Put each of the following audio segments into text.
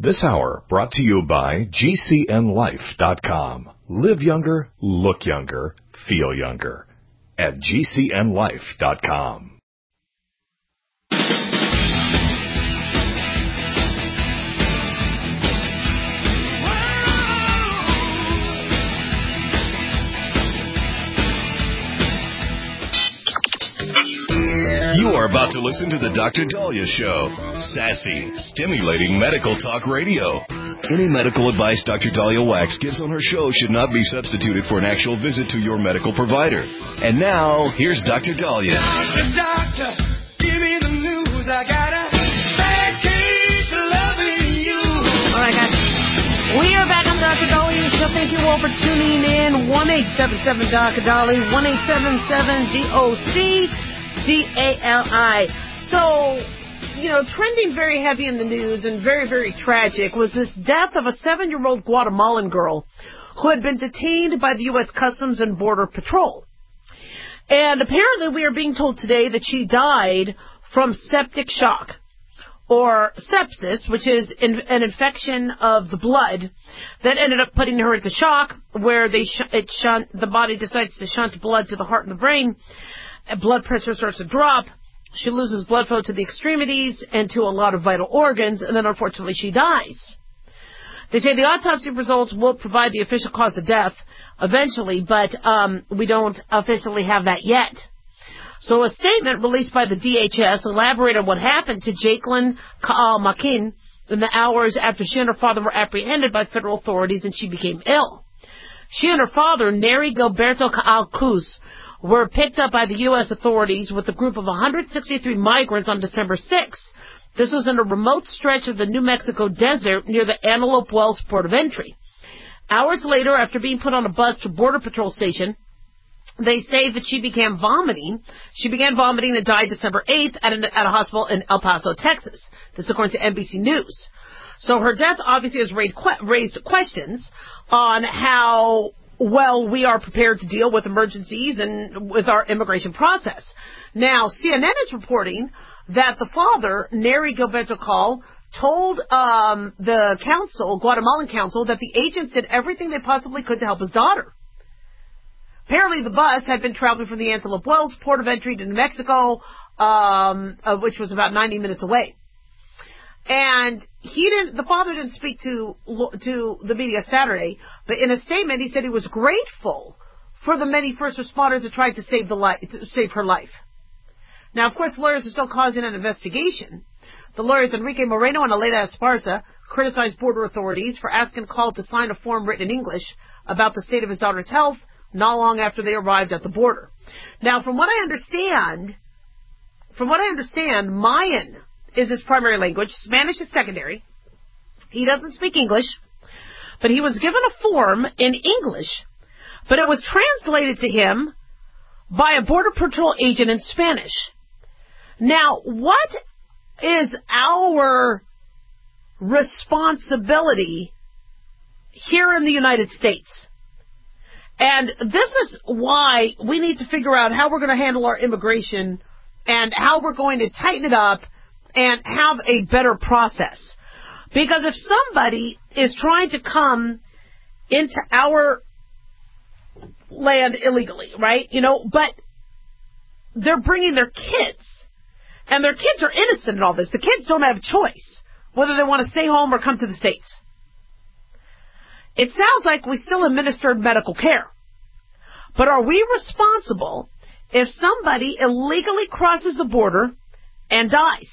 This hour brought to you by GCNLife.com. Live younger, look younger, feel younger at GCNLife.com. You are about to listen to the Dr. Daliah Show. Sassy, stimulating medical talk radio. Any medical advice Dr. Daliah Wax gives on her show should not be substituted for an actual visit to your medical provider. And now, here's Dr. Daliah. Doctor, give me the news. I got a bad case of loving you. All right, guys. We are back on Dr. Daliah Show. Thank you all for tuning in. 1-877 Dr. Daliah, 1-877-DOC. DALI. So, trending very heavy in the news and very, very tragic was this death of a 7-year-old Guatemalan girl who had been detained by the U.S. Customs and Border Patrol. And apparently we are being told today that she died from septic shock, or sepsis, which is an infection of the blood that ended up putting her into shock, where the body decides to shunt blood to the heart and the brain. Blood pressure starts to drop. She loses blood flow to the extremities and to a lot of vital organs, and then unfortunately she dies. They say the autopsy results will provide the official cause of death eventually, but we don't officially have that yet. So a statement released by the DHS elaborated on what happened to Jacqueline Kaal Makin in the hours after she and her father were apprehended by federal authorities and she became ill. She and her father, Neri Gilberto Kaal Cruz, were picked up by the U.S. authorities with a group of 163 migrants on December 6th. This was in a remote stretch of the New Mexico desert near the Antelope Wells port of entry. Hours later, after being put on a bus to Border Patrol Station, they say that she began vomiting. She began vomiting and died December 8th at a hospital in El Paso, Texas. This according to NBC News. So her death obviously has raised questions on how well we are prepared to deal with emergencies and with our immigration process. Now, CNN is reporting that the father, Neri Gilberto Kaal, told the council, Guatemalan council, that the agents did everything they possibly could to help his daughter. Apparently, the bus had been traveling from the Antelope Wells port of entry to New Mexico, which was about 90 minutes away. And the father didn't speak to the media Saturday, but in a statement he said he was grateful for the many first responders that tried to save her life. Now, of course, lawyers are still causing an investigation. The lawyers Enrique Moreno and Aleida Esparza criticized border authorities for asking Kaal to sign a form written in English about the state of his daughter's health not long after they arrived at the border. Now, from what I understand, Mayan is his primary language. Spanish is secondary. He doesn't speak English, but he was given a form in English, but it was translated to him by a Border Patrol agent in Spanish. Now, what is our responsibility here in the United States? And this is why we need to figure out how we're going to handle our immigration and how we're going to tighten it up and have a better process. Because if somebody is trying to come into our land illegally, right, but they're bringing their kids, and their kids are innocent in all this. The kids don't have a choice whether they want to stay home or come to the States. It sounds like we still administered medical care. But are we responsible if somebody illegally crosses the border and dies?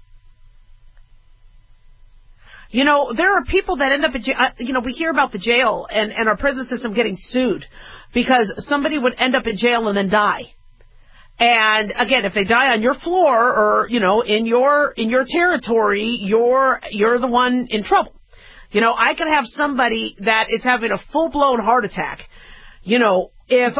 There are people that end up in jail. We hear about the jail and our prison system getting sued because somebody would end up in jail and then die. And again, if they die on your floor or, in your territory, you're the one in trouble. I could have somebody that is having a full-blown heart attack. It's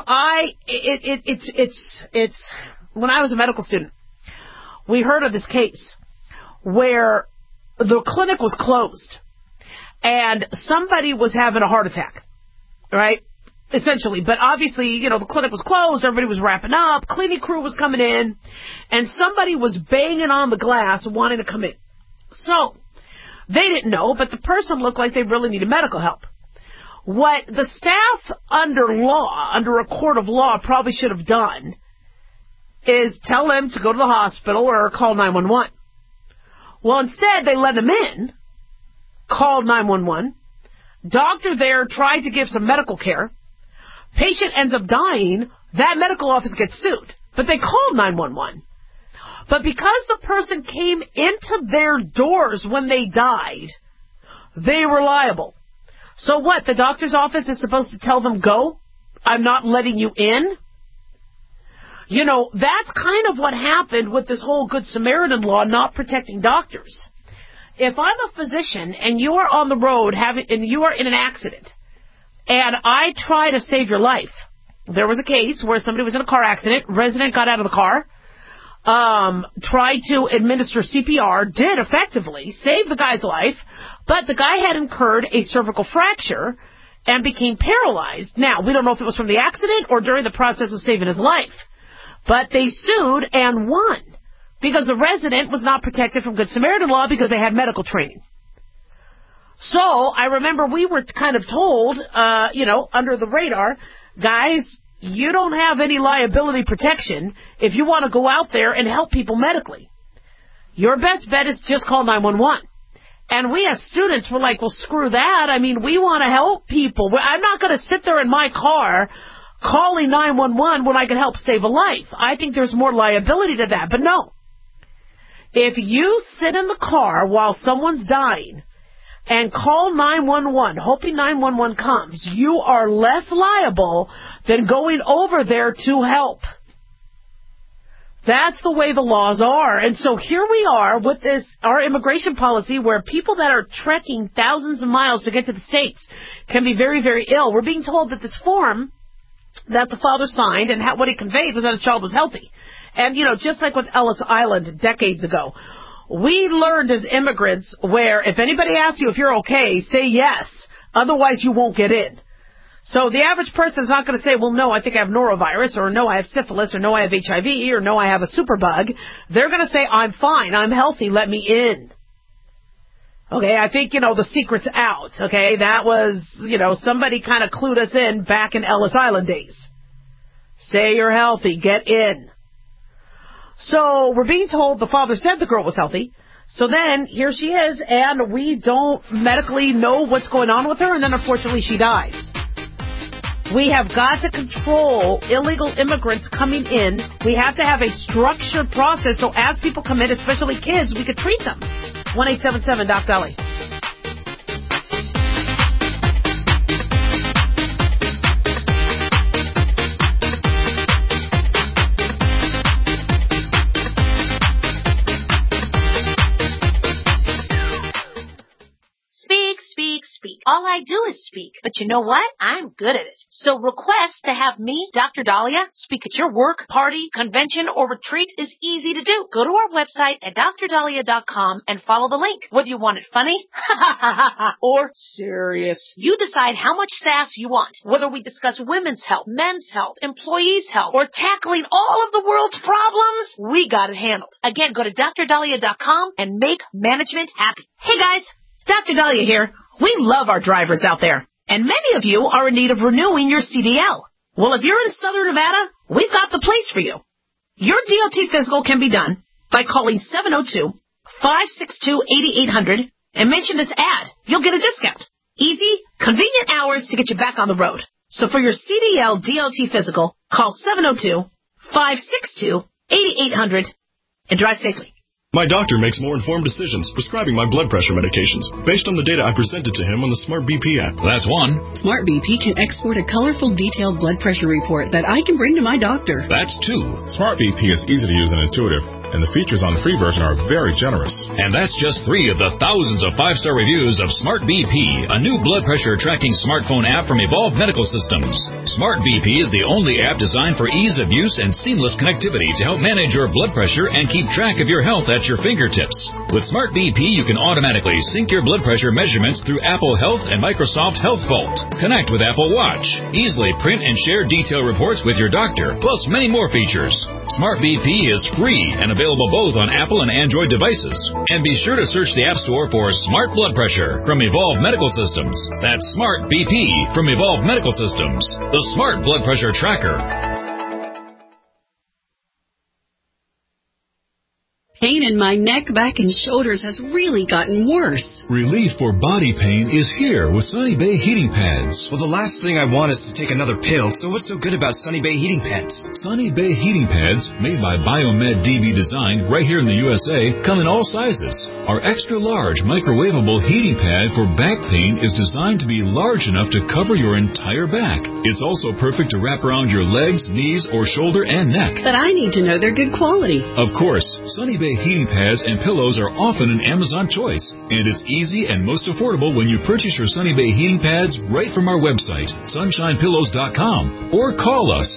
when I was a medical student, we heard of this case where the clinic was closed and somebody was having a heart attack, right? Essentially. But obviously, the clinic was closed. Everybody was wrapping up. Cleaning crew was coming in. And somebody was banging on the glass wanting to come in. So They didn't know, but the person looked like they really needed medical help. What the staff under a court of law, probably should have done is tell them to go to the hospital or call 911. Well, instead, they let him in, called 911. Doctor there tried to give some medical care. Patient ends up dying. That medical office gets sued. But they called 911. But because the person came into their doors when they died, they were liable. So what? The doctor's office is supposed to tell them, go? I'm not letting you in? You know, that's kind of what happened with this whole Good Samaritan law not protecting doctors. If I'm a physician and you are on the road and you are in an accident and I try to save your life, there was a case where somebody was in a car accident, resident got out of the car, tried to administer CPR, did effectively save the guy's life, but the guy had incurred a cervical fracture and became paralyzed. Now, we don't know if it was from the accident or during the process of saving his life, but they sued and won because the resident was not protected from Good Samaritan law because they had medical training. So I remember we were kind of told, under the radar, guys, you don't have any liability protection if you want to go out there and help people medically. Your best bet is just call 911. And we as students were like, well, screw that. I mean, we want to help people. I'm not going to sit there in my car calling 911 when I can help save a life. I think there's more liability to that. But no. If you sit in the car while someone's dying and call 911, hoping 911 comes, you are less liable than going over there to help. That's the way the laws are. And so here we are with our immigration policy where people that are trekking thousands of miles to get to the States can be very, very ill. We're being told that this form that the father signed and what he conveyed was that a child was healthy. And, just like with Ellis Island decades ago, we learned as immigrants where if anybody asks you if you're okay, say yes. Otherwise, you won't get in. So the average person is not going to say, well, no, I think I have norovirus, or no, I have syphilis, or no, I have HIV, or no, I have a superbug. They're going to say, I'm fine, I'm healthy, let me in. Okay, I think, the secret's out, okay? That was, somebody kind of clued us in back in Ellis Island days. Say you're healthy, get in. So we're being told the father said the girl was healthy. So then here she is, and we don't medically know what's going on with her, and then unfortunately she dies. We have got to control illegal immigrants coming in. We have to have a structured process so as people come in, especially kids, we could treat them. 1-877-DOC-DOLLY. Speak. All I do is speak. But you know what? I'm good at it. So request to have me, Dr. Dahlia, speak at your work, party, convention, or retreat is easy to do. Go to our website at drdahlia.com and follow the link. Whether you want it funny or serious. You decide how much sass you want. Whether we discuss women's health, men's health, employees' health, or tackling all of the world's problems, we got it handled. Again, go to drdahlia.com and make management happy. Hey guys, Dr. Dahlia here. We love our drivers out there, and many of you are in need of renewing your CDL. Well, if you're in Southern Nevada, we've got the place for you. Your DOT physical can be done by calling 702-562-8800 and mention this ad. You'll get a discount. Easy, convenient hours to get you back on the road. So for your CDL DOT physical, call 702-562-8800 and drive safely. My doctor makes more informed decisions prescribing my blood pressure medications based on the data I presented to him on the Smart BP app. That's one. Smart BP can export a colorful, detailed blood pressure report that I can bring to my doctor. That's two. Smart BP is easy to use and intuitive, and the features on the free version are very generous. And that's just 3 of the thousands of 5-star reviews of Smart BP, a new blood pressure tracking smartphone app from Evolve Medical Systems. Smart BP is the only app designed for ease of use and seamless connectivity to help manage your blood pressure and keep track of your health at your fingertips. With Smart BP, you can automatically sync your blood pressure measurements through Apple Health and Microsoft Health Vault. Connect with Apple Watch. Easily print and share detailed reports with your doctor, plus many more features. Smart BP is free and available both on Apple and Android devices. And be sure to search the App Store for Smart Blood Pressure from Evolve Medical Systems. That's Smart BP from Evolve Medical Systems, the Smart Blood Pressure Tracker. Pain in my neck, back, and shoulders has really gotten worse. Relief for body pain is here with Sunny Bay Heating Pads. Well, the last thing I want is to take another pill, so what's so good about Sunny Bay Heating Pads? Sunny Bay Heating Pads, made by Biomed DB Design right here in the USA, come in all sizes. Our extra-large microwavable heating pad for back pain is designed to be large enough to cover your entire back. It's also perfect to wrap around your legs, knees, or shoulder and neck. But I need to know they're good quality. Of course, Sunny Bay heating pads and pillows are often an Amazon choice, and it's easy and most affordable when you purchase your Sunny Bay heating pads right from our website, sunshinepillows.com, or call us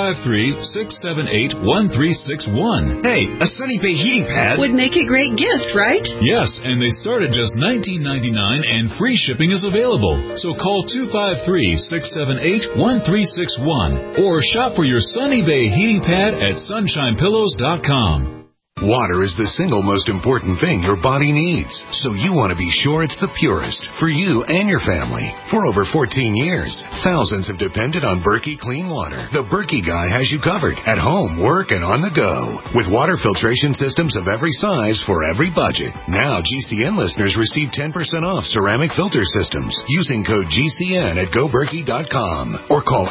253-678-1361. Hey, a Sunny Bay heating pad would make a great gift, right? Yes, and they start at just $19.99 and free shipping is available. So call 253-678-1361 or shop for your Sunny Bay heating pad at sunshinepillows.com. Water is the single most important thing your body needs, so you want to be sure it's the purest for you and your family. For over 14 years, thousands have depended on Berkey Clean Water. The Berkey guy has you covered at home, work, and on the go. With water filtration systems of every size for every budget. Now GCN listeners receive 10% off ceramic filter systems using code GCN at GoBerkey.com or call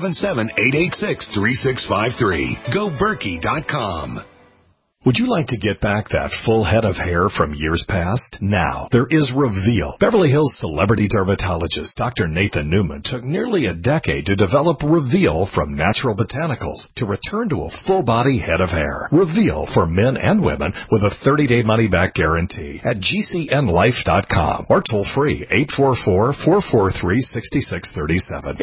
877-886-3653. GoBerkey.com. Would you like to get back that full head of hair from years past? Now, there is Reveal. Beverly Hills celebrity dermatologist Dr. Nathan Newman took nearly a decade to develop Reveal from natural botanicals to return to a full-body head of hair. Reveal for men and women with a 30-day money-back guarantee at GCNlife.com or toll-free 844-443-6637.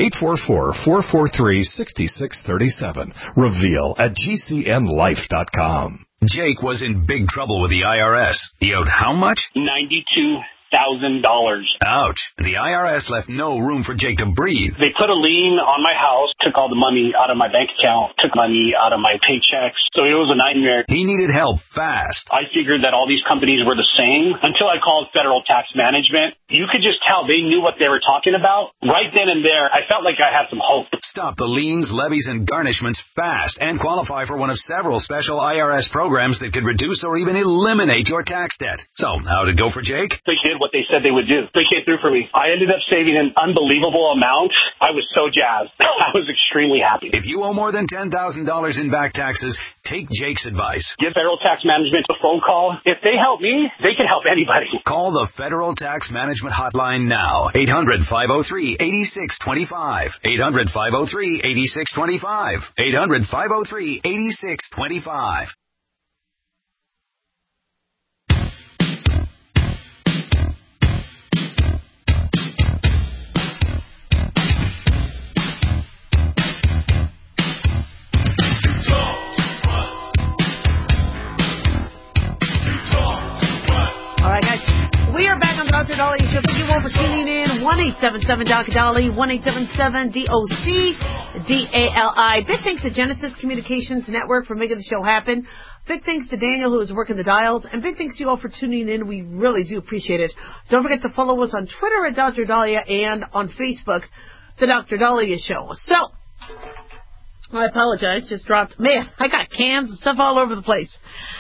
844-443-6637. Reveal at GCNlife.com. Jake was in big trouble with the IRS. He owed how much? $92,000. Ouch. The IRS left no room for Jake to breathe. They put a lien on my house, took all the money out of my bank account, took money out of my paychecks. So it was a nightmare. He needed help fast. I figured that all these companies were the same until I called Federal Tax Management. You could just tell they knew what they were talking about. Right then and there, I felt like I had some hope. Stop the liens, levies, and garnishments fast and qualify for one of several special IRS programs that could reduce or even eliminate your tax debt. So, how'd it go for Jake? They did what they said they would do. They came through for me. I ended up saving an unbelievable amount. I was so jazzed. I was extremely happy. If you owe more than $10,000 in back taxes, take Jake's advice. Give Federal Tax Management a phone call. If they help me, they can help anybody. Call the Federal Tax Management Hotline now. 800-503-8625. 800-503-8625. 800-503-8625. Dr. Dolly Show. Thank you all for tuning in. 1-877-Dr. 1-877-DOC-DALI. Big thanks to Genesis Communications Network for making the show happen. Big thanks to Daniel, who is working the dials. And big thanks to you all for tuning in. We really do appreciate it. Don't forget to follow us on Twitter at Dr. Dahlia and on Facebook, The Dr. Dahlia Show. So, I apologize. Just dropped. Man, I got cans and stuff all over the place.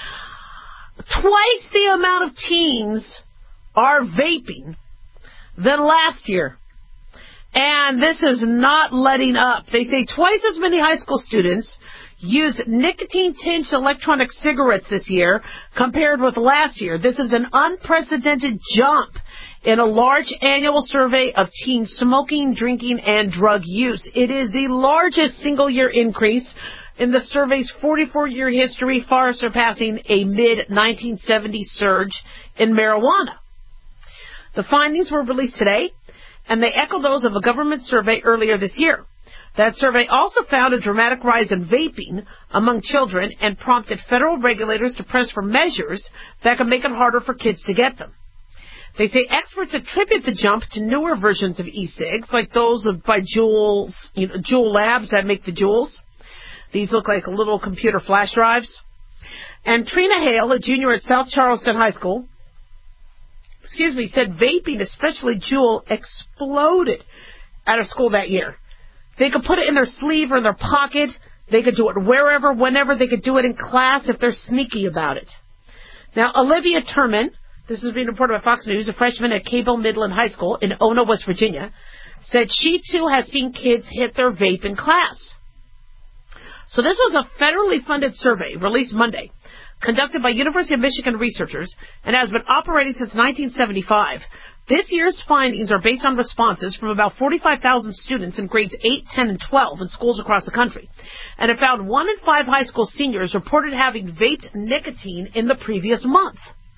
Twice the amount of teens are vaping than last year. And this is not letting up. They say twice as many high school students used nicotine-tinged electronic cigarettes this year compared with last year. This is an unprecedented jump in a large annual survey of teen smoking, drinking, and drug use. It is the largest single-year increase in the survey's 44-year history, far surpassing a mid-1970s surge in marijuana. The findings were released today, and they echo those of a government survey earlier this year. That survey also found a dramatic rise in vaping among children and prompted federal regulators to press for measures that could make it harder for kids to get them. They say experts attribute the jump to newer versions of e-cigs, like those by Juul Labs that make the Juuls. These look like little computer flash drives. And Trina Hale, a junior at South Charleston High School, said vaping, especially Juul, exploded at her school that year. They could put it in their sleeve or in their pocket. They could do it wherever, whenever. They could do it in class if they're sneaky about it. Now, Olivia Turman, this is being reported by Fox News, a freshman at Cable Midland High School in Ono, West Virginia, said she too has seen kids hit their vape in class. So this was a federally funded survey released Monday, conducted by University of Michigan researchers, and has been operating since 1975. This year's findings are based on responses from about 45,000 students in grades 8, 10, and 12 in schools across the country, and it found 1 in 5 high school seniors reported having vaped nicotine in the previous month.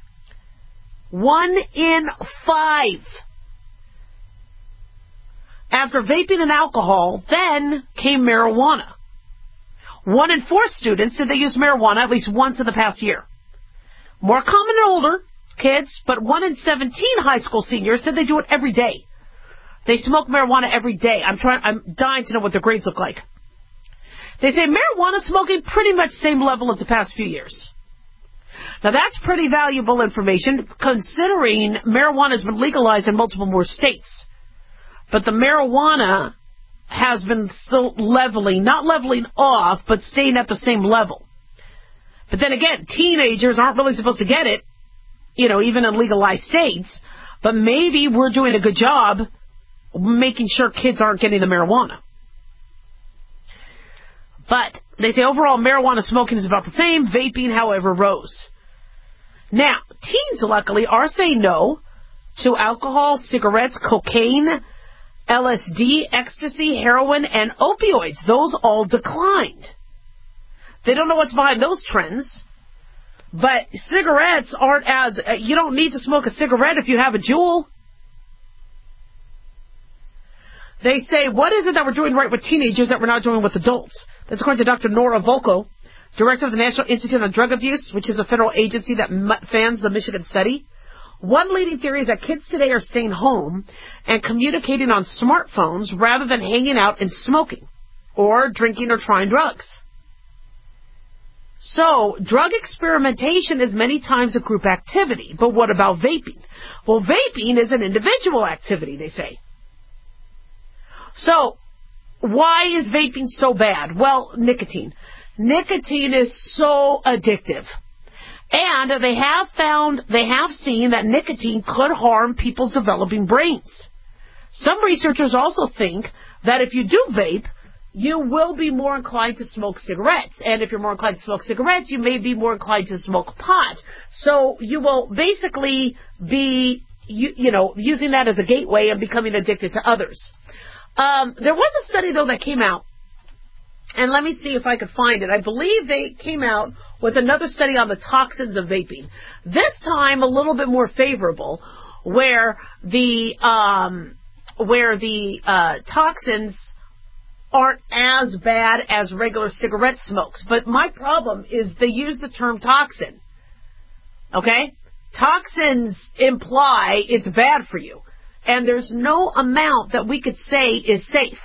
1 in 5. After vaping and alcohol, then came marijuana. 1 in 4 students said they used marijuana at least once in the past year. More common in older kids, but 1 in 17 high school seniors said they do it every day. They smoke marijuana every day. I'm dying to know what their grades look like. They say marijuana smoking pretty much same level as the past few years. Now that's pretty valuable information considering marijuana has been legalized in multiple more states. But the marijuana has been still not leveling off, but staying at the same level. But then again, teenagers aren't really supposed to get it, even in legalized states. But maybe we're doing a good job making sure kids aren't getting the marijuana. But they say overall marijuana smoking is about the same. Vaping, however, rose. Now, teens, luckily, are saying no to alcohol, cigarettes, cocaine, LSD, ecstasy, heroin, and opioids. Those all declined. They don't know what's behind those trends. But cigarettes aren't as... you don't need to smoke a cigarette if you have a Juul. They say, what is it that we're doing right with teenagers that we're not doing with adults? That's according to Dr. Nora Volkow, director of the National Institute on Drug Abuse, which is a federal agency that funds the Michigan study. One leading theory is that kids today are staying home and communicating on smartphones rather than hanging out and smoking or drinking or trying drugs. So, drug experimentation is many times a group activity. But what about vaping? Well, vaping is an individual activity, they say. So, why is vaping so bad? Well, nicotine. Nicotine is so addictive. And they have seen that nicotine could harm people's developing brains. Some researchers also think that if you do vape, you will be more inclined to smoke cigarettes. And if you're more inclined to smoke cigarettes, you may be more inclined to smoke pot. So you will basically be, using that as a gateway and becoming addicted to others. There was a study, though, that came out. And let me see if I could find it. I believe they came out with another study on the toxins of vaping. This time a little bit more favorable, where the toxins aren't as bad as regular cigarette smokes. But my problem is they use the term toxin. Okay? Toxins imply it's bad for you. And there's no amount that we could say is safe.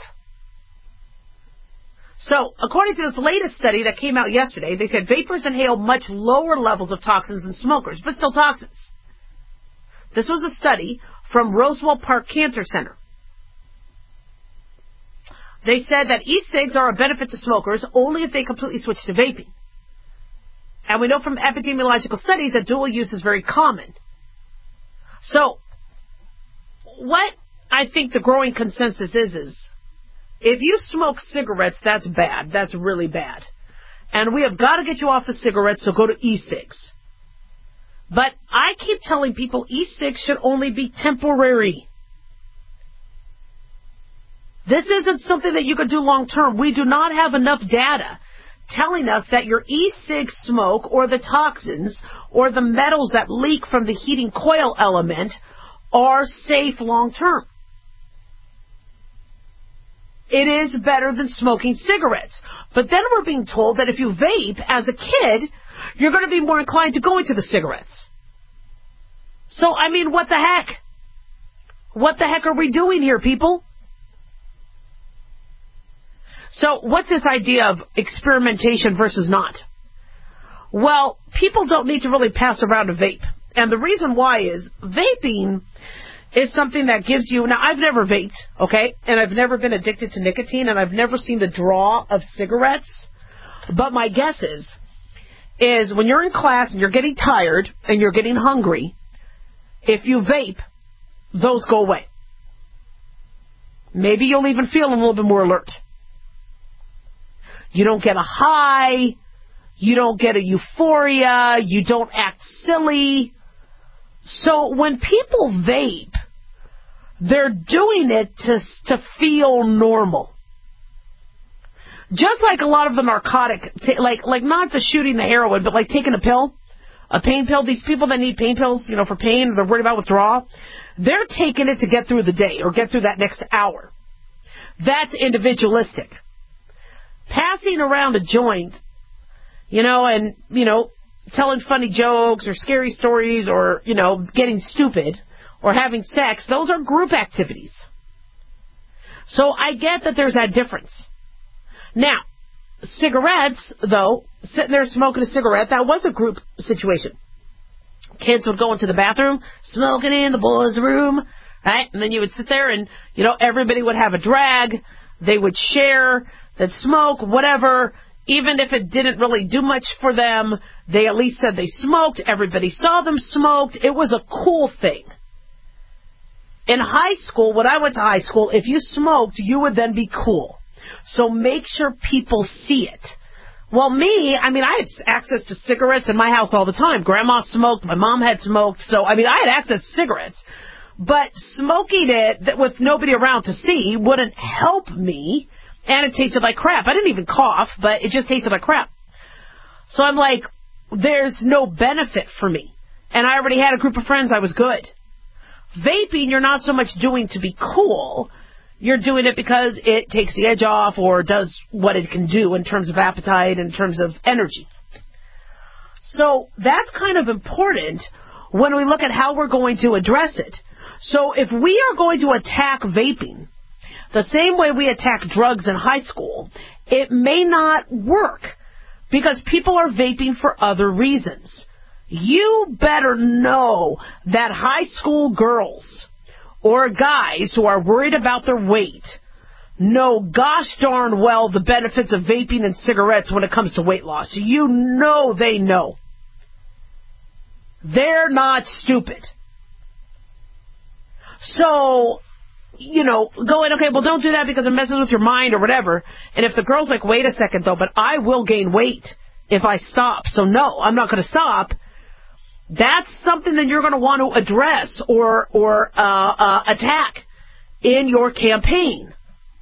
So, according to this latest study that came out yesterday, they said vapors inhale much lower levels of toxins than smokers, but still toxins. This was a study from Roswell Park Cancer Center. They said that e-cigs are a benefit to smokers only if they completely switch to vaping. And we know from epidemiological studies that dual use is very common. So, what I think the growing consensus is if you smoke cigarettes, that's bad. That's really bad. And we have got to get you off the cigarettes, so go to e-cigs. But I keep telling people e-cigs should only be temporary. This isn't something that you could do long term. We do not have enough data telling us that your e-cig smoke or the toxins or the metals that leak from the heating coil element are safe long term. It is better than smoking cigarettes. But then we're being told that if you vape as a kid, you're going to be more inclined to go into the cigarettes. So, I mean, what the heck? What the heck are we doing here, people? So, what's this idea of experimentation versus not? Well, people don't need to really pass around a vape. And the reason why is vaping is something that gives you... Now, I've never vaped, okay? And I've never been addicted to nicotine, and I've never seen the draw of cigarettes. But my guess is when you're in class and you're getting tired and you're getting hungry, if you vape, those go away. Maybe you'll even feel a little bit more alert. You don't get a high. You don't get a euphoria. You don't act silly. So when people vape, they're doing it to feel normal. Just like a lot of the narcotic, like not the shooting the heroin, but like taking a pill, a pain pill. These people that need pain pills, for pain, they're worried about withdrawal. They're taking it to get through the day or get through that next hour. That's individualistic. Passing around a joint, and, telling funny jokes or scary stories or, getting stupid or having sex, those are group activities. So I get that there's that difference. Now, cigarettes, though, sitting there smoking a cigarette, that was a group situation. Kids would go into the bathroom, smoking in the boys' room, right? And then you would sit there and, everybody would have a drag. They would share, they'd smoke, whatever. Even if it didn't really do much for them, they at least said they smoked. Everybody saw them smoked. It was a cool thing. In high school, when I went to high school, if you smoked, you would then be cool. So make sure people see it. Well, I had access to cigarettes in my house all the time. Grandma smoked. My mom had smoked. So, I had access to cigarettes. But smoking it with nobody around to see wouldn't help me. And it tasted like crap. I didn't even cough, but it just tasted like crap. So I'm like, there's no benefit for me. And I already had a group of friends. I was good. Vaping, you're not so much doing to be cool. You're doing it because it takes the edge off or does what it can do in terms of appetite, in terms of energy. So that's kind of important when we look at how we're going to address it. So if we are going to attack vaping the same way we attack drugs in high school, it may not work because people are vaping for other reasons. You better know that high school girls or guys who are worried about their weight know gosh darn well the benefits of vaping and cigarettes when it comes to weight loss. You know they know. They're not stupid. So, going, okay, well, don't do that because it messes with your mind or whatever. And if the girl's like, wait a second, though, but I will gain weight if I stop. So, no, I'm not going to stop. That's something that you're going to want to address or attack in your campaign.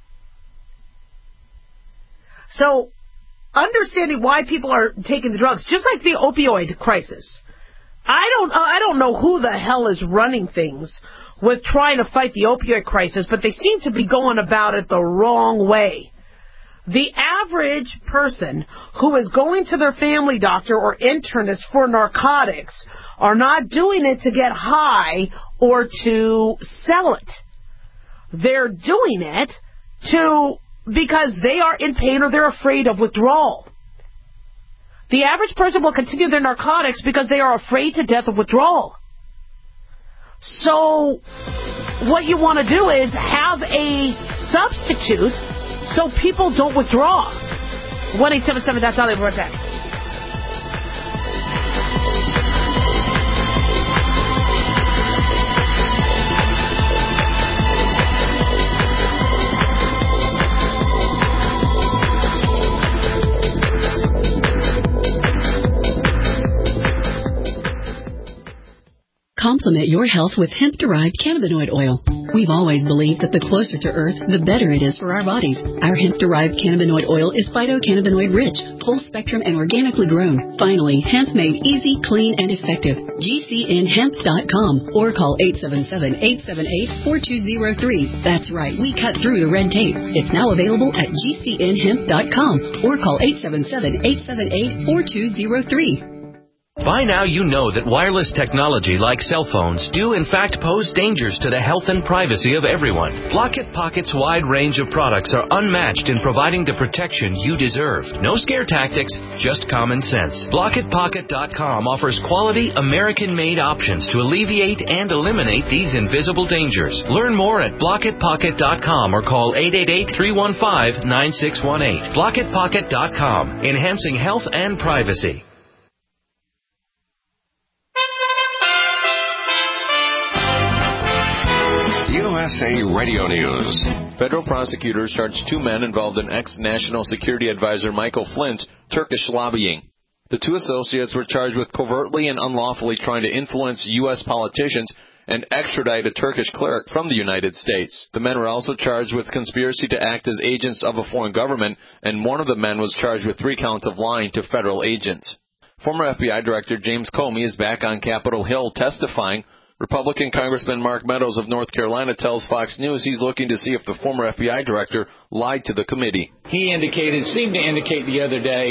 So, understanding why people are taking the drugs, just like the opioid crisis. I don't know who the hell is running things with trying to fight the opioid crisis, but they seem to be going about it the wrong way. The average person who is going to their family doctor or internist for narcotics are not doing it to get high or to sell it. They're doing it because they are in pain or they're afraid of withdrawal. The average person will continue their narcotics because they are afraid to death of withdrawal. So what you want to do is have a substitute so people don't withdraw. 1-877-DOT-DOLLY. We'll be right back. Complement your health with hemp-derived cannabinoid oil. We've always believed that the closer to Earth, the better it is for our bodies. Our hemp-derived cannabinoid oil is phytocannabinoid rich, full spectrum, and organically grown. Finally, hemp made easy, clean, and effective. GCNhemp.com or call 877-878-4203. That's right, we cut through the red tape. It's now available at GCNhemp.com or call 877-878-4203. By now you know that wireless technology like cell phones do in fact pose dangers to the health and privacy of everyone. Blockit Pocket's wide range of products are unmatched in providing the protection you deserve. No scare tactics, just common sense. BlockitPocket.com offers quality American-made options to alleviate and eliminate these invisible dangers. Learn more at BlockitPocket.com or call 888-315-9618. BlockitPocket.com, enhancing health and privacy. USA Radio News. Federal prosecutors charged 2 men involved in ex-National Security Advisor Michael Flynt's Turkish lobbying. The 2 associates were charged with covertly and unlawfully trying to influence U.S. politicians and extradite a Turkish cleric from the United States. The men were also charged with conspiracy to act as agents of a foreign government, and one of the men was charged with 3 counts of lying to federal agents. Former FBI Director James Comey is back on Capitol Hill testifying. Republican Congressman Mark Meadows of North Carolina tells Fox News he's looking to see if the former FBI director lied to the committee. He seemed to indicate the other day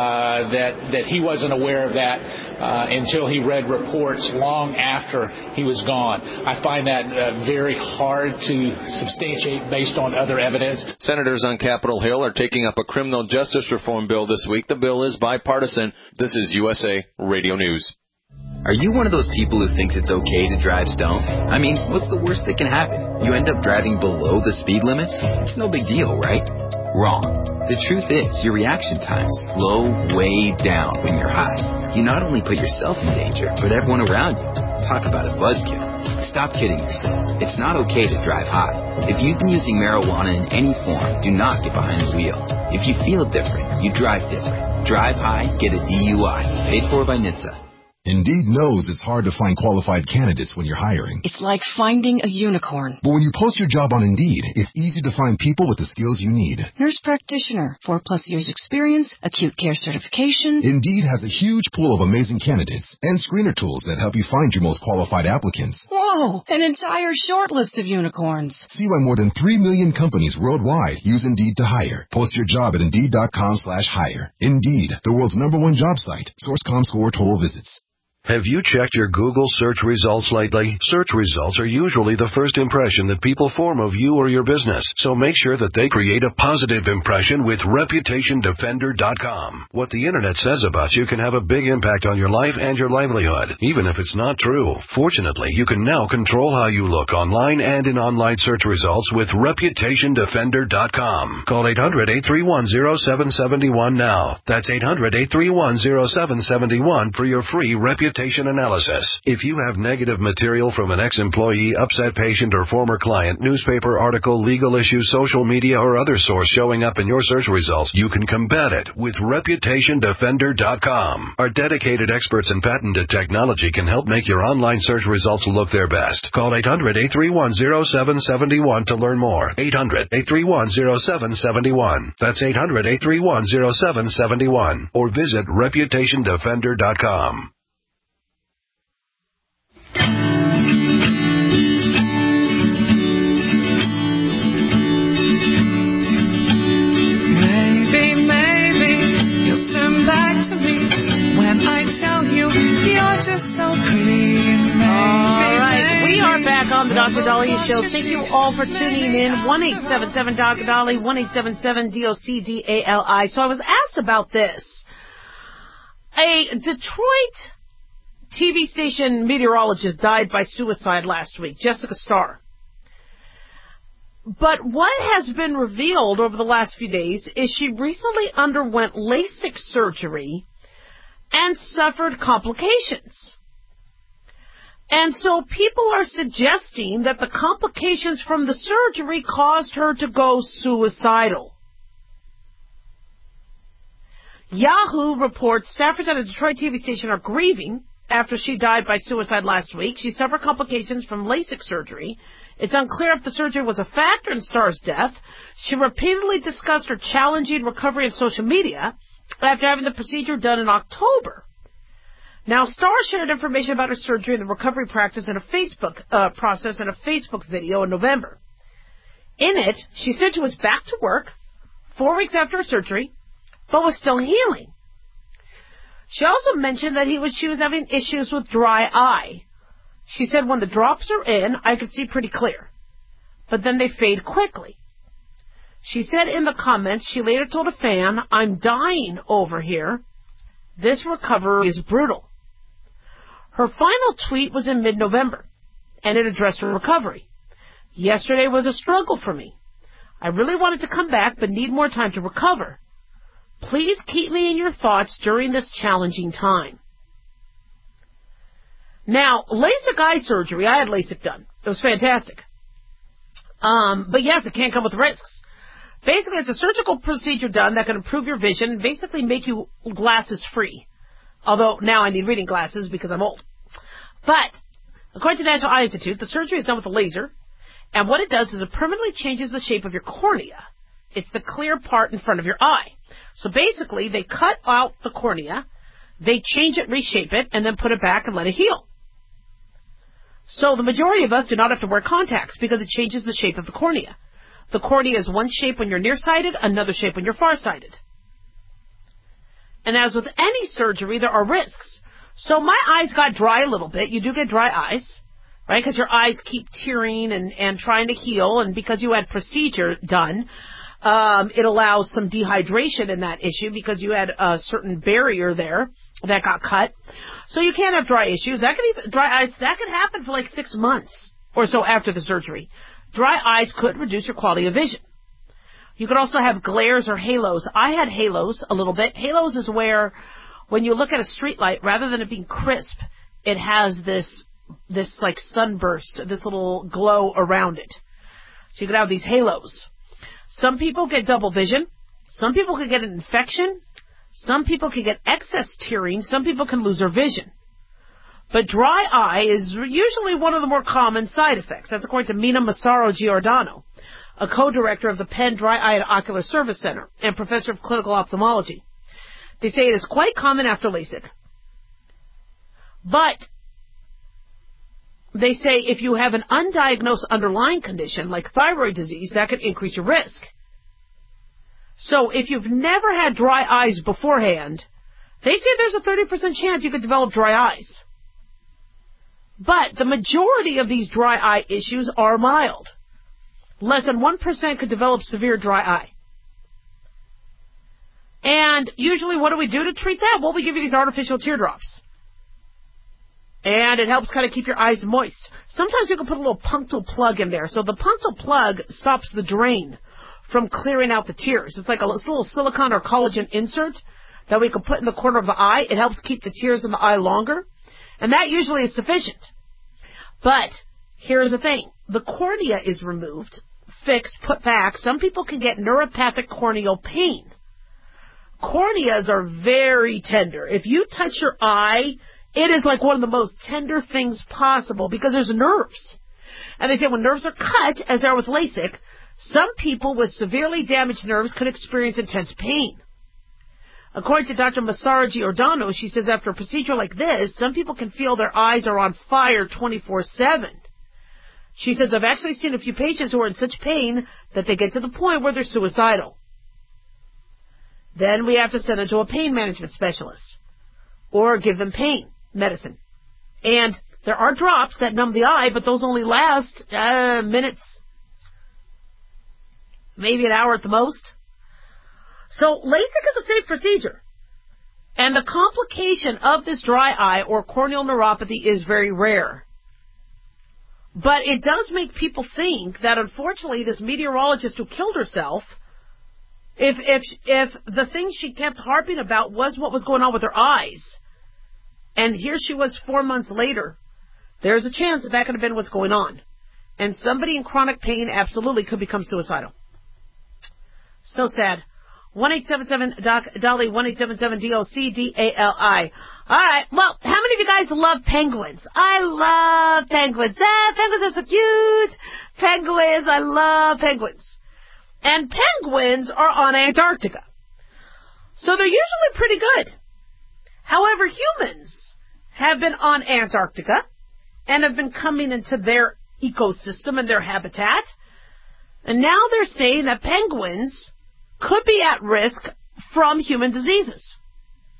that he wasn't aware of that until he read reports long after he was gone. I find that very hard to substantiate based on other evidence. Senators on Capitol Hill are taking up a criminal justice reform bill this week. The bill is bipartisan. This is USA Radio News. Are you one of those people who thinks it's okay to drive stoned? I mean, what's the worst that can happen? You end up driving below the speed limit? It's no big deal, right? Wrong. The truth is, your reaction times slow way down when you're high. You not only put yourself in danger, but everyone around you. Talk about a buzzkill. Stop kidding yourself. It's not okay to drive high. If you've been using marijuana in any form, do not get behind the wheel. If you feel different, you drive different. Drive high, get a DUI. Paid for by NHTSA. Indeed knows it's hard to find qualified candidates when you're hiring. It's like finding a unicorn. But when you post your job on Indeed, it's easy to find people with the skills you need. Nurse practitioner, 4+ years experience, acute care certification. Indeed has a huge pool of amazing candidates and screener tools that help you find your most qualified applicants. Whoa, an entire short list of unicorns. See why more than 3 million companies worldwide use Indeed to hire. Post your job at Indeed.com/hire. Indeed, the world's #1 job site. Source.com score total visits. Have you checked your Google search results lately? Search results are usually the first impression that people form of you or your business, so make sure that they create a positive impression with ReputationDefender.com. What the Internet says about you can have a big impact on your life and your livelihood, even if it's not true. Fortunately, you can now control how you look online and in online search results with ReputationDefender.com. Call 800-831-0771 now. That's 800-831-0771 for your free reputation analysis. If you have negative material from an ex-employee, upset patient, or former client, newspaper article, legal issue, social media, or other source showing up in your search results, you can combat it with ReputationDefender.com. Our dedicated experts in patented technology can help make your online search results look their best. Call 800-831-0771 to learn more. 800-831-0771. That's 800-831-0771. Or visit ReputationDefender.com. Maybe you'll turn back to me when I tell you you're just so pretty. All right, we are back on the Dr. Dahlia Show. Thank you all for tuning in. 1-877 Dr. Dahlia, 1-877-DOCDALI. So I was asked about this. A Detroit TV station meteorologist died by suicide last week, Jessica Starr. But what has been revealed over the last few days is she recently underwent LASIK surgery and suffered complications. And so people are suggesting that the complications from the surgery caused her to go suicidal. Yahoo reports staffers at a Detroit TV station are grieving after she died by suicide last week. She suffered complications from LASIK surgery. It's unclear if the surgery was a factor in Starr's death. She repeatedly discussed her challenging recovery on social media after having the procedure done in October. Now, Starr shared information about her surgery and the recovery process in a Facebook video in November. In it, she said she was back to work 4 weeks after her surgery, but was still healing. She also mentioned that she was having issues with dry eye. She said when the drops are in, I could see pretty clear, but then they fade quickly. She said in the comments, she later told a fan, I'm dying over here. This recovery is brutal. Her final tweet was in mid-November, and it addressed her recovery. Yesterday was a struggle for me. I really wanted to come back, but need more time to recover. Please keep me in your thoughts during this challenging time. Now, LASIK eye surgery, I had LASIK done. It was fantastic. But yes, it can come with risks. Basically, it's a surgical procedure done that can improve your vision and basically make you glasses free. Although now I need reading glasses because I'm old. But, according to the National Eye Institute, the surgery is done with a laser. And what it does is it permanently changes the shape of your cornea. It's the clear part in front of your eye. So basically, they cut out the cornea, they change it, reshape it, and then put it back and let it heal. So the majority of us do not have to wear contacts because it changes the shape of the cornea. The cornea is one shape when you're nearsighted, another shape when you're farsighted. And as with any surgery, there are risks. So my eyes got dry a little bit. You do get dry eyes, right? Because your eyes keep tearing and trying to heal. And because you had procedure done, it allows some dehydration in that issue because you had a certain barrier there that got cut. So you can't have dry issues. Dry eyes, that could happen for like 6 months or so after the surgery. Dry eyes could reduce your quality of vision. You could also have glares or halos. I had halos a little bit. Halos is where when you look at a street light, rather than it being crisp, it has this like sunburst, this little glow around it. So you could have these halos. Some people get double vision. Some people can get an infection. Some people can get excess tearing. Some people can lose their vision. But dry eye is usually one of the more common side effects. That's according to Mina Massaro-Giordano, a co-director of the Penn Dry Eye and Ocular Service Center and professor of clinical ophthalmology. They say it is quite common after LASIK. But they say if you have an undiagnosed underlying condition like thyroid disease, that could increase your risk. So if you've never had dry eyes beforehand, they say there's a 30% chance you could develop dry eyes. But the majority of these dry eye issues are mild. Less than 1% could develop severe dry eye. And usually what do we do to treat that? Well, we give you these artificial teardrops. And it helps kind of keep your eyes moist. Sometimes you can put a little punctal plug in there. So the punctal plug stops the drain from clearing out the tears. It's like a little silicone or collagen insert that we can put in the corner of the eye. It helps keep the tears in the eye longer. And that usually is sufficient. But here's the thing. The cornea is removed, fixed, put back. Some people can get neuropathic corneal pain. Corneas are very tender. If you touch your eye, it is like one of the most tender things possible because there's nerves. And they say when nerves are cut, as they are with LASIK, some people with severely damaged nerves could experience intense pain. According to Dr. Massaro-Giordano, she says after a procedure like this, some people can feel their eyes are on fire 24/7. She says, I've actually seen a few patients who are in such pain that they get to the point where they're suicidal. Then we have to send them to a pain management specialist or give them pain medicine. And there are drops that numb the eye, but those only last minutes, maybe an hour at the most. So LASIK is a safe procedure. And the complication of this dry eye or corneal neuropathy is very rare. But it does make people think that unfortunately this meteorologist who killed herself, if the thing she kept harping about was what was going on with her eyes, and here she was 4 months later, there's a chance that could have been what's going on. And somebody in chronic pain absolutely could become suicidal. So sad. 1-877-DOC-DOLLY, 1-877-DOC-DALI. All right. Well, how many of you guys love penguins? I love penguins. Penguins are so cute. Penguins. I love penguins. And penguins are on Antarctica. So they're usually pretty good. However, humans have been on Antarctica and have been coming into their ecosystem and their habitat. And now they're saying that penguins could be at risk from human diseases.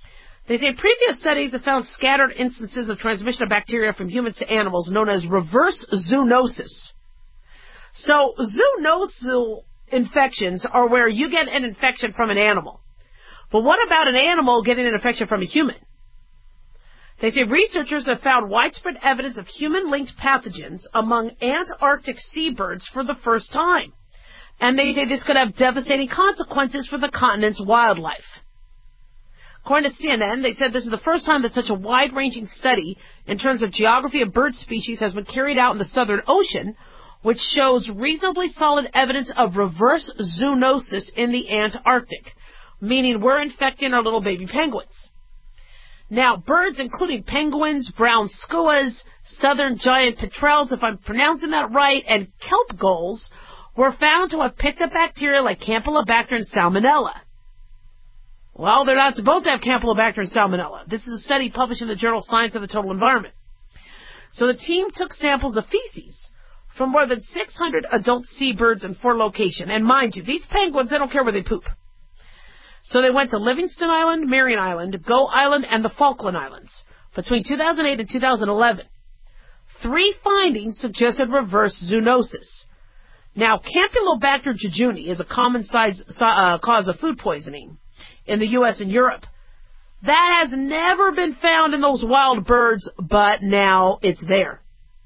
They say previous studies have found scattered instances of transmission of bacteria from humans to animals known as reverse zoonosis. So zoonosis infections are where you get an infection from an animal. But what about an animal getting an infection from a human? They say researchers have found widespread evidence of human-linked pathogens among Antarctic seabirds for the first time. And they say this could have devastating consequences for the continent's wildlife. According to CNN, they said this is the first time that such a wide-ranging study in terms of geography of bird species has been carried out in the Southern Ocean, which shows reasonably solid evidence of reverse zoonosis in the Antarctic, meaning we're infecting our little baby penguins. Now, birds including penguins, brown skuas, southern giant petrels, if I'm pronouncing that right, and kelp gulls were found to have picked up bacteria like Campylobacter and Salmonella. Well, they're not supposed to have Campylobacter and Salmonella. This is a study published in the journal Science of the Total Environment. So the team took samples of feces from more than 600 adult seabirds in 4 locations. And mind you, these penguins, they don't care where they poop. So they went to Livingston Island, Marion Island, Gull Island, and the Falkland Islands between 2008 and 2011. 3 findings suggested reverse zoonosis. Now, Campylobacter jejuni is a common cause of food poisoning in the U.S. and Europe. That has never been found in those wild birds, but now it's there.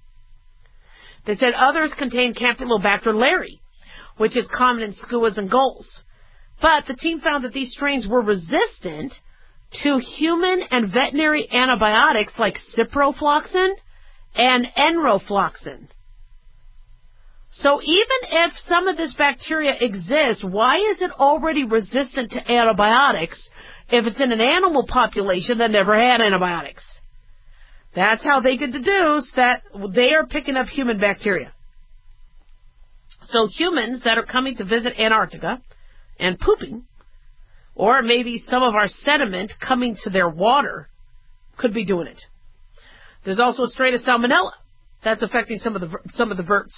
They said others contain Campylobacter leri, which is common in skuas and gulls. But the team found that these strains were resistant to human and veterinary antibiotics like ciprofloxacin and enrofloxacin. So even if some of this bacteria exists, why is it already resistant to antibiotics if it's in an animal population that never had antibiotics? That's how they could deduce that they are picking up human bacteria. So humans that are coming to visit Antarctica and pooping, or maybe some of our sediment coming to their water, could be doing it. There's also a strain of Salmonella that's affecting some of the birds.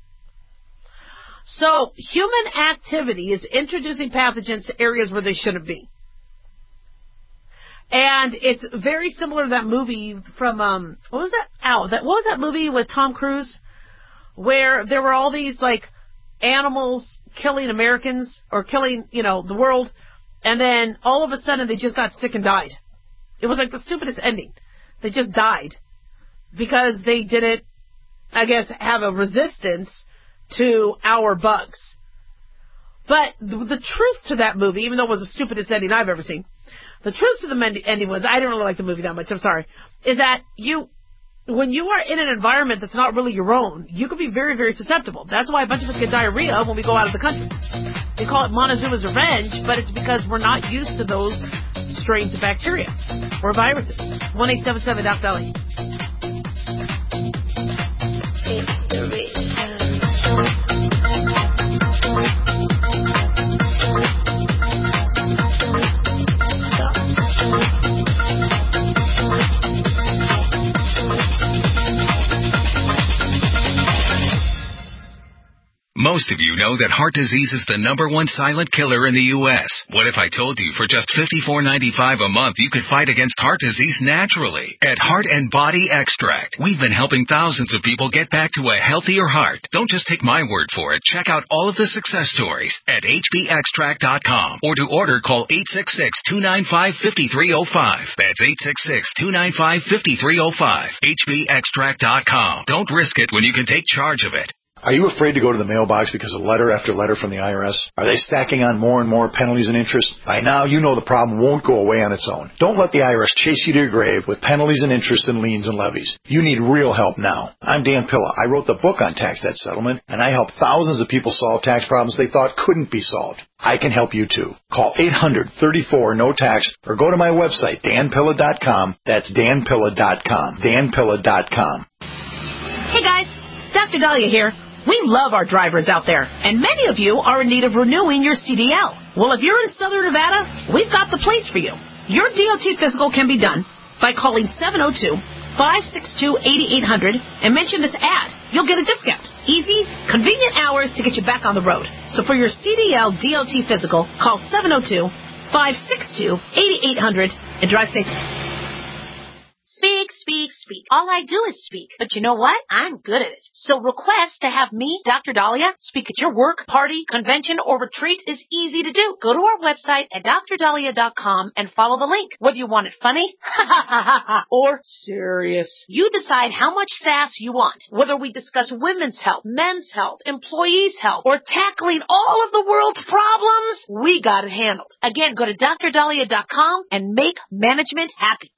So human activity is introducing pathogens to areas where they shouldn't be. And it's very similar to that movie from, what was that movie with Tom Cruise? Where there were all these, animals killing Americans, or killing, the world, and then all of a sudden they just got sick and died. It was like the stupidest ending. They just died. Because they didn't, have a resistance to our bugs. But the truth to that movie, even though it was the stupidest ending I've ever seen, the truth to the ending was, I didn't really like the movie that much, I'm sorry, is that when you are in an environment that's not really your own, you can be very, very susceptible. That's why a bunch of us get diarrhea when we go out of the country. They call it Montezuma's Revenge, but it's because we're not used to those strains of bacteria or viruses. 1-877-DOC-DOLLY. It's the reason. Most of you know that heart disease is the #1 silent killer in the U.S. What if I told you for just $54.95 a month you could fight against heart disease naturally? At Heart and Body Extract, we've been helping thousands of people get back to a healthier heart. Don't just take my word for it. Check out all of the success stories at hbextract.com, or to order, call 866-295-5305. That's 866-295-5305. hbextract.com. Don't risk it when you can take charge of it. Are you afraid to go to the mailbox because of letter after letter from the IRS? Are they stacking on more and more penalties and interest? By now, you know the problem won't go away on its own. Don't let the IRS chase you to your grave with penalties and interest and liens and levies. You need real help now. I'm Dan Pilla. I wrote the book on tax debt settlement, and I helped thousands of people solve tax problems they thought couldn't be solved. I can help you too. Call 800-34-NO-TAX or go to my website, danpilla.com. That's danpilla.com. danpilla.com. Hey guys, Dr. Dahlia here. We love our drivers out there, and many of you are in need of renewing your CDL. Well, if you're in Southern Nevada, we've got the place for you. Your DOT physical can be done by calling 702-562-8800 and mention this ad. You'll get a discount. Easy, convenient hours to get you back on the road. So for your CDL DOT physical, call 702-562-8800 And drive safe. Speak, speak, speak. All I do is speak. But you know what? I'm good at it. So request to have me, Dr. Dahlia, speak at your work, party, convention, or retreat is easy to do. Go to our website at drdahlia.com and follow the link. Whether you want it funny, or serious. You decide how much sass you want. Whether we discuss women's health, men's health, employees' health, or tackling all of the world's problems, we got it handled. Again, go to drdahlia.com and make management happy.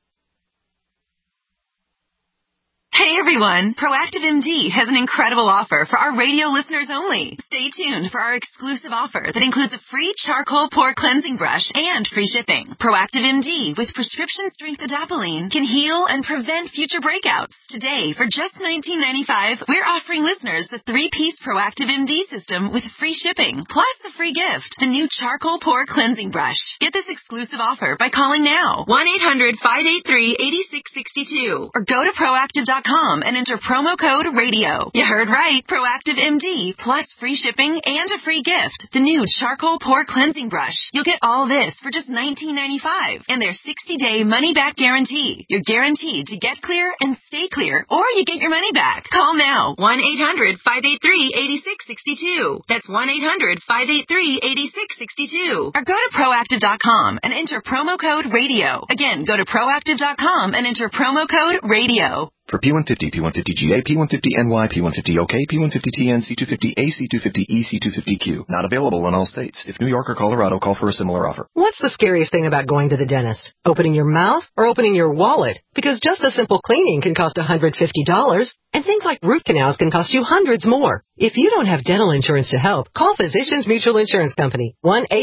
Hey everyone, Proactive MD has an incredible offer for our radio listeners only. Stay tuned for our exclusive offer that includes a free charcoal pore cleansing brush and free shipping. Proactive MD with prescription strength adapalene can heal and prevent future breakouts. Today, for just $19.95, we're offering listeners the 3-piece Proactive MD system with free shipping, plus a free gift, the new charcoal pore cleansing brush. Get this exclusive offer by calling now, 1-800-583-8662, or go to proactive.com and enter promo code RADIO. You heard right. Proactive MD plus free shipping and a free gift. The new charcoal pore cleansing brush. You'll get all this for just $19.95 and their 60-day money-back guarantee. You're guaranteed to get clear and stay clear, or you get your money back. Call now. 1-800-583-8662. That's 1-800-583-8662. Or go to proactive.com and enter promo code RADIO. Again, go to proactive.com and enter promo code RADIO. For P150, P150GA, P150NY, P150OK, P150TN, C250A, C250E, C250Q. Not available in all states. If New York or Colorado, call for a similar offer. What's the scariest thing about going to the dentist? Opening your mouth or opening your wallet? Because just a simple cleaning can cost $150, and things like root canals can cost you hundreds more. If you don't have dental insurance to help, call Physicians Mutual Insurance Company,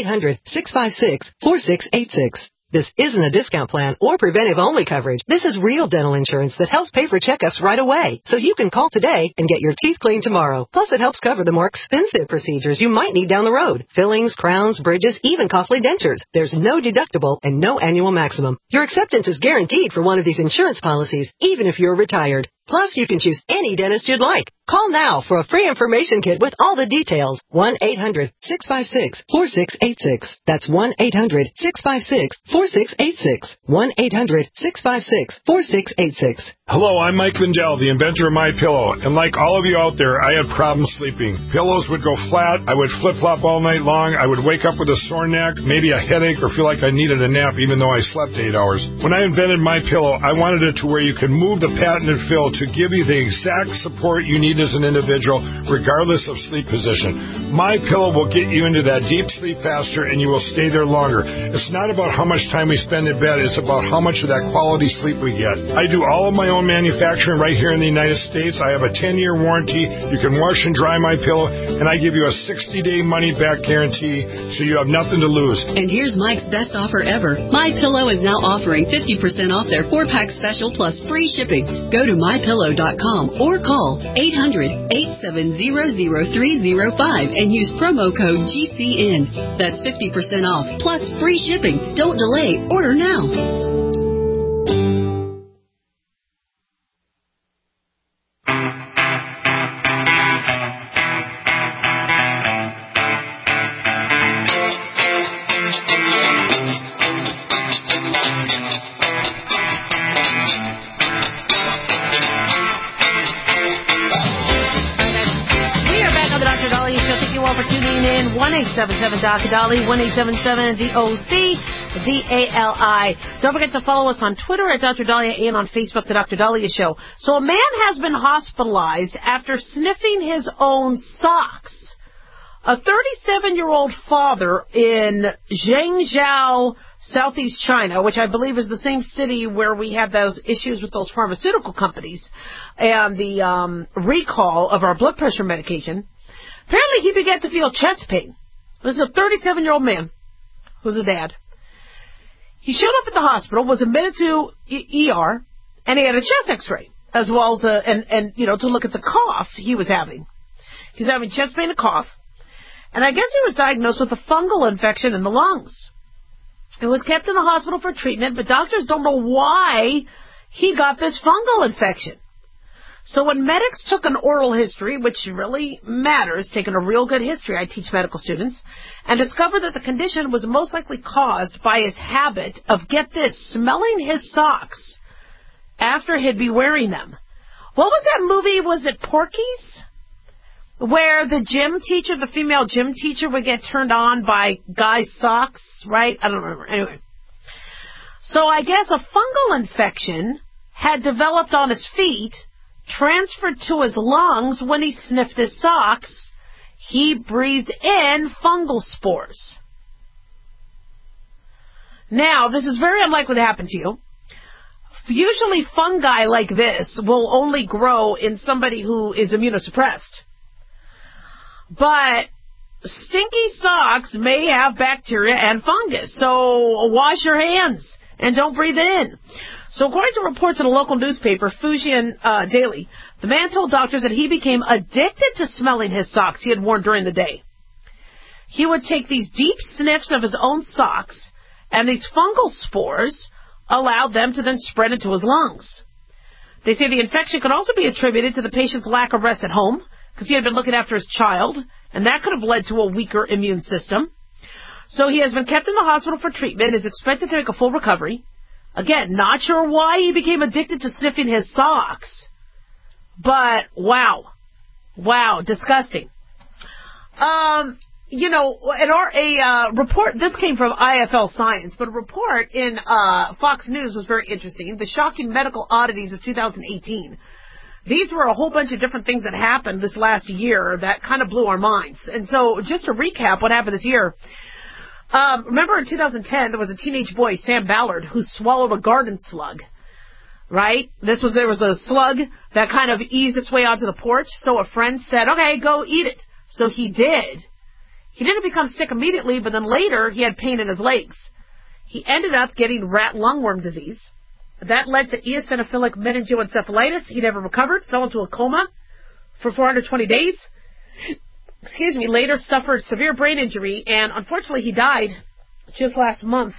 1-800-656-4686. This isn't a discount plan or preventive-only coverage. This is real dental insurance that helps pay for checkups right away. So you can call today and get your teeth cleaned tomorrow. Plus, it helps cover the more expensive procedures you might need down the road. Fillings, crowns, bridges, even costly dentures. There's no deductible and no annual maximum. Your acceptance is guaranteed for one of these insurance policies, even if you're retired. Plus, you can choose any dentist you'd like. Call now for a free information kit with all the details. 1-800-656-4686. That's 1-800-656-4686. 1-800-656-4686. Hello, I'm Mike Lindell, the inventor of MyPillow, and like all of you out there, I had problems sleeping. Pillows would go flat, I would flip-flop all night long, I would wake up with a sore neck, maybe a headache, or feel like I needed a nap even though I slept 8 hours. When I invented MyPillow, I wanted it to where you can move the patented fill to give you the exact support you need as an individual, regardless of sleep position. MyPillow will get you into that deep sleep faster, and you will stay there longer. It's not about how much time we spend in bed, it's about how much of that quality sleep we get. I do all of my own manufacturing right here in the United States. I have a 10-year warranty. You can wash and dry MyPillow, and I give you a 60-day money-back guarantee, so you have nothing to lose. And here's Mike's best offer ever. MyPillow is now offering 50% off their 4-pack special plus free shipping. Go to MyPillow.com or call 800-870-0305 and use promo code GCN. That's 50% off plus free shipping. Don't delay. Order now. For tuning in, 1-877-DOC-DOLLY, 1-877-DOC-DALI. Don't forget to follow us on Twitter at Dr. Dahlia and on Facebook, The Dr. Dahlia Show. So a man has been hospitalized after sniffing his own socks. A 37-year-old father in Zhengzhou, Southeast China, which I believe is the same city where we had those issues with those pharmaceutical companies and the recall of our blood pressure medication. Apparently, he began to feel chest pain. This is a 37-year-old man who's a dad. He showed up at the hospital, was admitted to ER, and he had a chest X-ray, as well as to look at the cough he was having. He was having chest pain and cough, and I guess he was diagnosed with a fungal infection in the lungs. He was kept in the hospital for treatment, but doctors don't know why he got this fungal infection. So when medics took an oral history, which really matters, taking a real good history, I teach medical students, and discovered that the condition was most likely caused by his habit of, get this, smelling his socks after he'd be wearing them. What was that movie? Was it Porky's? Where the gym teacher, the female gym teacher, would get turned on by guys' socks, right? I don't remember. Anyway. So I guess a fungal infection had developed on his feet, transferred to his lungs when he sniffed his socks. He breathed in fungal spores. Now, this is very unlikely to happen to you. Usually fungi like this will only grow in somebody who is immunosuppressed. But stinky socks may have bacteria and fungus, so wash your hands and don't breathe in. So according to reports in a local newspaper, Fujian Daily, the man told doctors that he became addicted to smelling his socks he had worn during the day. He would take these deep sniffs of his own socks, and these fungal spores allowed them to then spread into his lungs. They say the infection could also be attributed to the patient's lack of rest at home, because he had been looking after his child, and that could have led to a weaker immune system. So he has been kept in the hospital for treatment, is expected to make a full recovery. Again, not sure why he became addicted to sniffing his socks. But, wow. Wow, disgusting. You know, a report, this came from IFL Science, but a report in Fox News was very interesting. The shocking medical oddities of 2018. These were a whole bunch of different things that happened this last year that kind of blew our minds. And so, just to recap what happened this year, remember in 2010, there was a teenage boy, Sam Ballard, who swallowed a garden slug, right? There was a slug that kind of eased its way onto the porch, so a friend said, okay, go eat it. So he did. He didn't become sick immediately, but then later he had pain in his legs. He ended up getting rat lungworm disease. That led to eosinophilic meningoencephalitis. He never recovered, fell into a coma for 420 days. Later suffered severe brain injury, and unfortunately he died just last month,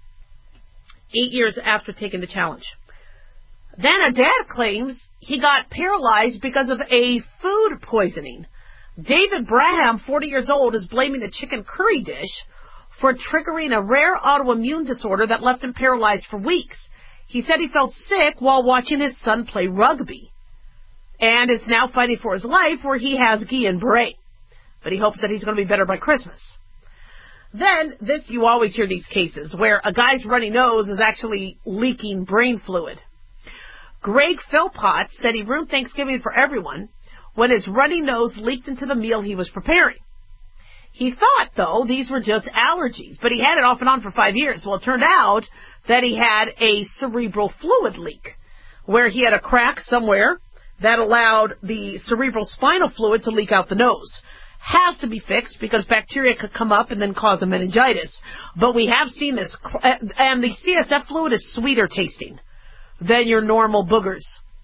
8 years after taking the challenge. Then a dad claims he got paralyzed because of a food poisoning. David Braham, 40 years old, is blaming the chicken curry dish for triggering a rare autoimmune disorder that left him paralyzed for weeks. He said he felt sick while watching his son play rugby and is now fighting for his life where he has Guillain-Barré. But he hopes that he's going to be better by Christmas. Then, you always hear these cases where a guy's runny nose is actually leaking brain fluid. Greg Philpott said he ruined Thanksgiving for everyone when his runny nose leaked into the meal he was preparing. He thought, though, these were just allergies, but he had it off and on for 5 years. Well, it turned out that he had a cerebral fluid leak, where he had a crack somewhere that allowed the cerebral spinal fluid to leak out the nose. Has to be fixed because bacteria could come up and then cause a meningitis. But we have seen this, and the CSF fluid is sweeter tasting than your normal boogers.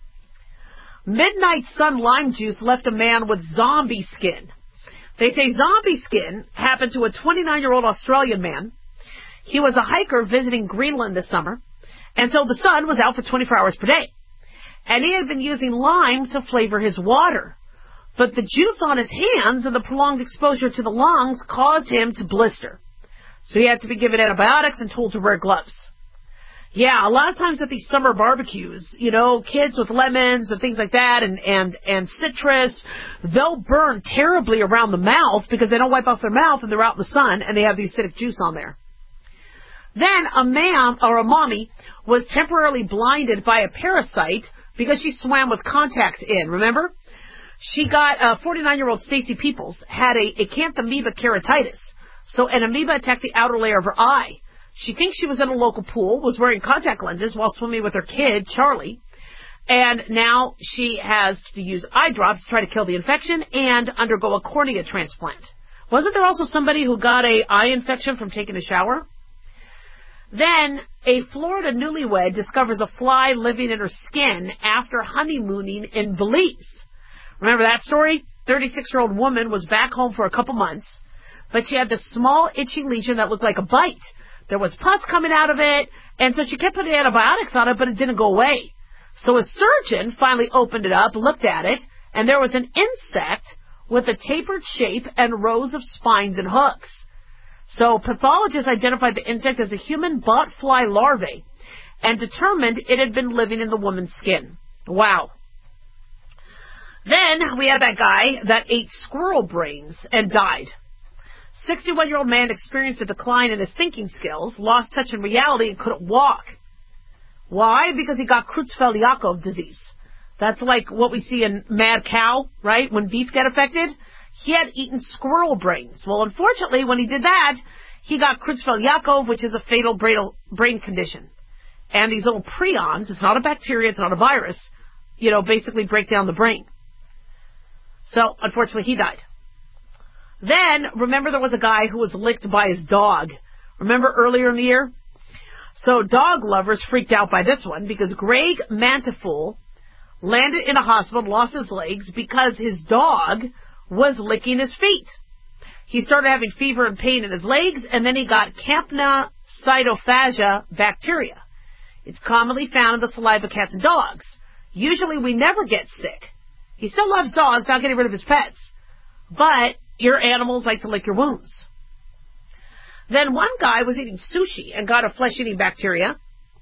Midnight Sun lime juice left a man with zombie skin. They say zombie skin happened to a 29-year-old Australian man. He was a hiker visiting Greenland this summer, and so the sun was out for 24 hours per day. And he had been using lime to flavor his water. But the juice on his hands and the prolonged exposure to the lungs caused him to blister. So he had to be given antibiotics and told to wear gloves. Yeah, a lot of times at these summer barbecues, you know, kids with lemons and things like that and citrus, they'll burn terribly around the mouth because they don't wipe off their mouth and they're out in the sun and they have the acidic juice on there. Then a mommy was temporarily blinded by a parasite because she swam with contacts in, remember? She got, 49-year-old Stacy Peoples had a acanthamoeba keratitis. So an amoeba attacked the outer layer of her eye. She thinks she was in a local pool, was wearing contact lenses while swimming with her kid, Charlie. And now she has to use eye drops to try to kill the infection and undergo a cornea transplant. Wasn't there also somebody who got an eye infection from taking a shower? Then, a Florida newlywed discovers a fly living in her skin after honeymooning in Belize. Remember that story? 36-year-old woman was back home for a couple months, but she had this small itchy lesion that looked like a bite. There was pus coming out of it, and so she kept putting antibiotics on it, but it didn't go away. So a surgeon finally opened it up, looked at it, and there was an insect with a tapered shape and rows of spines and hooks. So pathologists identified the insect as a human botfly larvae and determined it had been living in the woman's skin. Wow. Then we had that guy that ate squirrel brains and died. 61-year-old man experienced a decline in his thinking skills, lost touch in reality, and couldn't walk. Why? Because he got Creutzfeldt-Jakob disease. That's like what we see in mad cow, right? When beef get affected. He had eaten squirrel brains. Well, unfortunately, when he did that, he got Creutzfeldt-Jakob, which is a fatal brain condition. And these little prions, it's not a bacteria, it's not a virus, basically break down the brain. So, unfortunately, he died. Then, remember there was a guy who was licked by his dog. Remember earlier in the year? So, dog lovers freaked out by this one because Greg Mantefool landed in a hospital, lost his legs because his dog was licking his feet. He started having fever and pain in his legs, and then he got Campna cytophagia bacteria. It's commonly found in the saliva of cats and dogs. Usually we never get sick. He still loves dogs, not getting rid of his pets. But your animals like to lick your wounds. Then one guy was eating sushi and got a flesh-eating bacteria.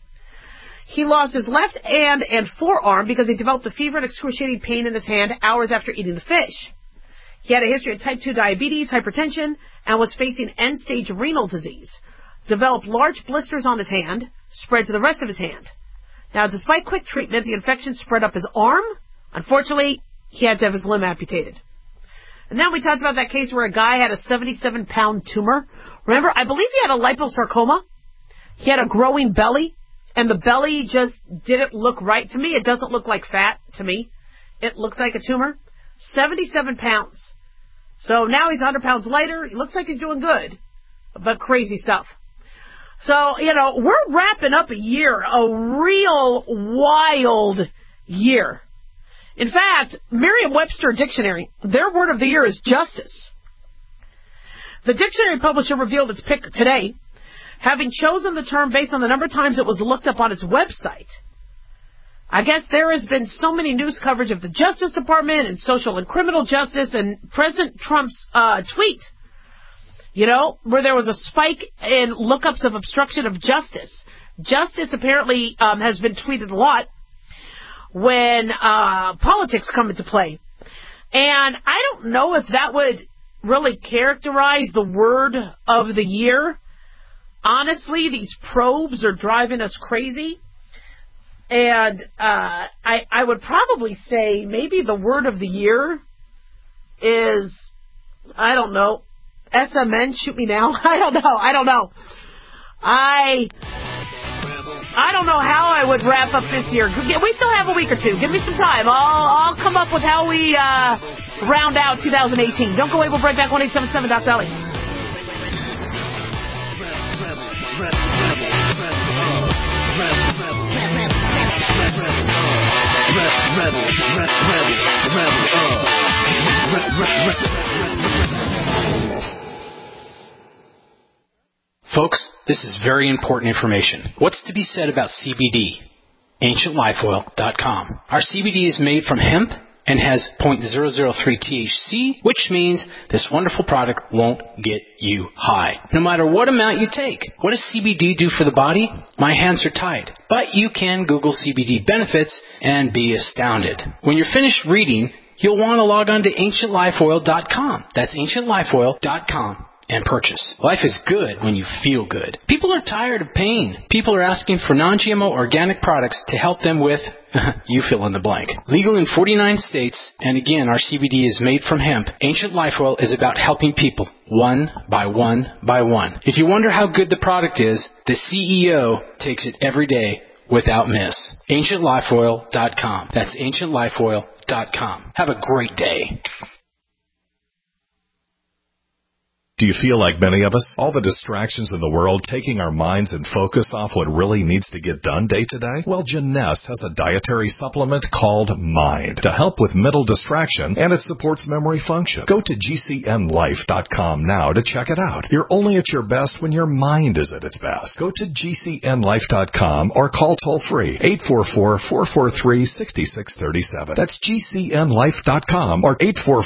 He lost his left hand and forearm because he developed a fever and excruciating pain in his hand hours after eating the fish. He had a history of type 2 diabetes, hypertension, and was facing end-stage renal disease. Developed large blisters on his hand, spread to the rest of his hand. Now, despite quick treatment, the infection spread up his arm. Unfortunately, he had to have his limb amputated. And then we talked about that case where a guy had a 77-pound tumor. Remember, I believe he had a liposarcoma. He had a growing belly, and the belly just didn't look right to me. It doesn't look like fat to me. It looks like a tumor. 77 pounds. So now he's 100 pounds lighter. He looks like he's doing good, but crazy stuff. So, we're wrapping up a year, a real wild year. In fact, Merriam-Webster Dictionary, their word of the year is justice. The dictionary publisher revealed its pick today, having chosen the term based on the number of times it was looked up on its website. I guess there has been so many news coverage of the Justice Department and social and criminal justice and President Trump's tweet, where there was a spike in lookups of obstruction of justice. Justice apparently has been tweeted a lot when politics come into play. And I don't know if that would really characterize the word of the year. Honestly, these probes are driving us crazy. And I would probably say maybe the word of the year is, I don't know, SMN, shoot me now. I don't know. I don't know how I would wrap up this year. We still have a week or two. Give me some time. I'll come up with how we round out 2018. Don't go away. We'll break back 1877 Dr. Ellie. Folks, this is very important information. What's to be said about CBD? AncientLifeOil.com. Our CBD is made from hemp and has 0.003 THC, which means this wonderful product won't get you high, no matter what amount you take. What does CBD do for the body? My hands are tied. But you can Google CBD benefits and be astounded. When you're finished reading, you'll want to log on to AncientLifeOil.com. That's AncientLifeOil.com. And purchase. Life is good when you feel good. People are tired of pain. People are asking for non-GMO organic products to help them with, you fill in the blank. Legal in 49 states, and again, our CBD is made from hemp. Ancient Life Oil is about helping people one by one by one. If you wonder how good the product is, the CEO takes it every day without miss. AncientLifeOil.com. That's AncientLifeOil.com. Have a great day. Do you feel like many of us? All the distractions in the world taking our minds and focus off what really needs to get done day to day? Well, Jeunesse has a dietary supplement called Mind to help with mental distraction, and it supports memory function. Go to GCNlife.com now to check it out. You're only at your best when your mind is at its best. Go to GCNlife.com or call toll-free 844-443-6637. That's GCNlife.com or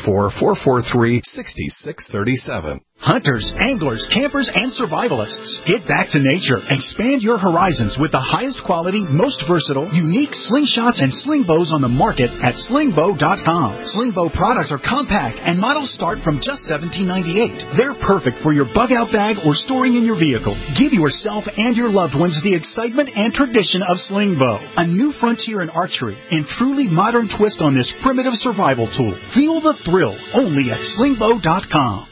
844-443-6637. Hunters, anglers, campers, and survivalists, get back to nature. Expand your horizons with the highest quality, most versatile, unique slingshots and sling bows on the market at slingbow.com. Sling bow products are compact and models start from just $17.98. They're perfect for your bug-out bag or storing in your vehicle. Give yourself and your loved ones the excitement and tradition of sling bow, a new frontier in archery and truly modern twist on this primitive survival tool. Feel the thrill only at slingbow.com.